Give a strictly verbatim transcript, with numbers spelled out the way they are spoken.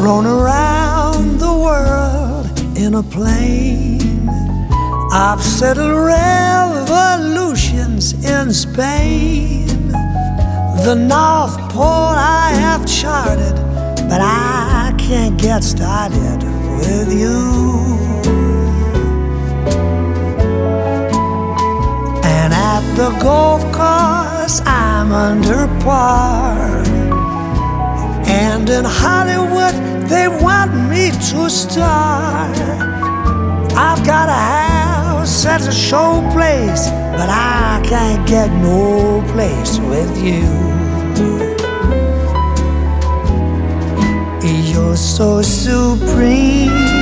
flown around the world in a plane. I've settled revolutions in Spain. The North Pole I have charted, but I can't get started with you. And at the golf course I'm under par, and in Hollywood they want me to star. I've got a house at a show place, but I can't get no place with you. You're so supreme,